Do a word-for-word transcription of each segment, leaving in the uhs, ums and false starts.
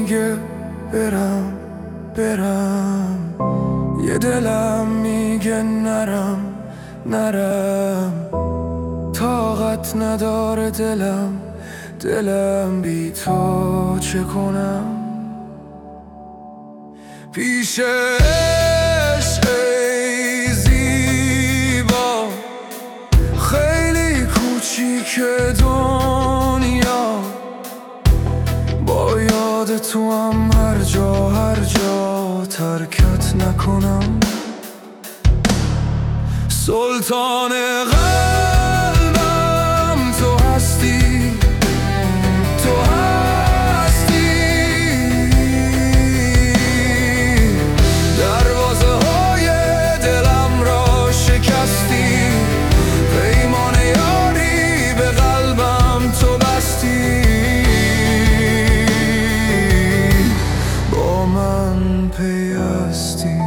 میگه برم برم، یه دلم میگه نرم نرم. طاقت نداره دلم، دلم بی تو چه کنم؟ پیش عشق ای زیبا، خیلی کوچیک دنیا، با یاد تو هم هر جا هر جا ترکت نکنم. سلطان قلبم تو هستی، تو هستی. دروازه های دلم را شکستی، پیمان یاری به قلبم تو بستی. با من پیوستی.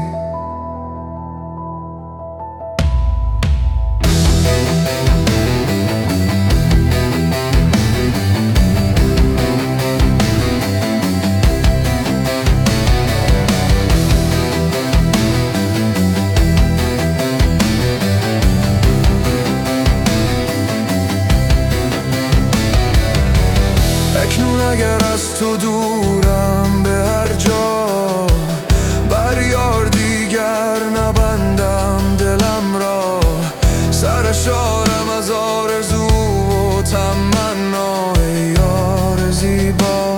اکنون اگر از تو دورم به هر جا، بر یار دیگر نبندم دلم را. سرشارم از آرزو و تمنا، ای یار زیبا.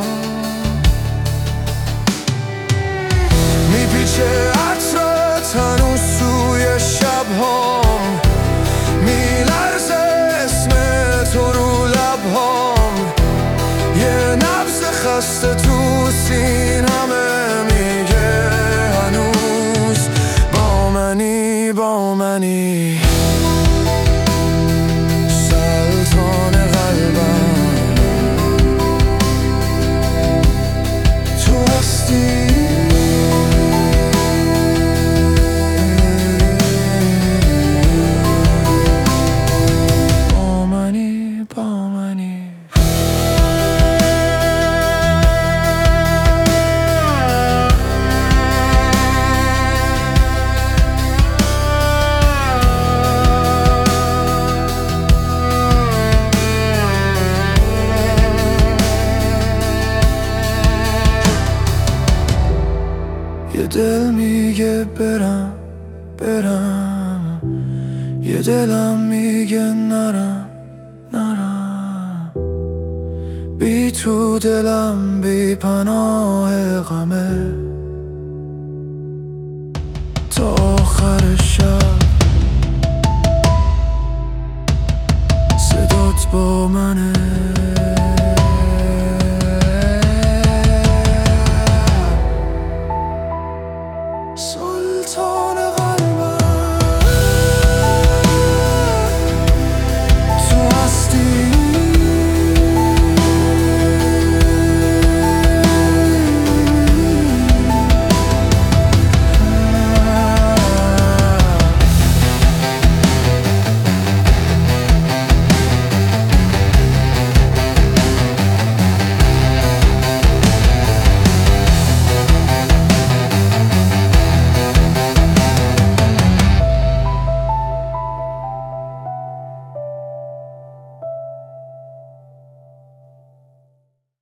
میپیچه عطرت هنوز سوی شبهام، میلرزه اسم تو رو لبهام. یه نبض خسته تو سینمه میگه هنوز با منی با منی. سلطان قلبم تو هستی. با منی با منی. یه دل میگه برم برم، یه دلم میگه نرم نرم. بی تو دلم بی پناه غمه، تا آخر شب صدات با منه.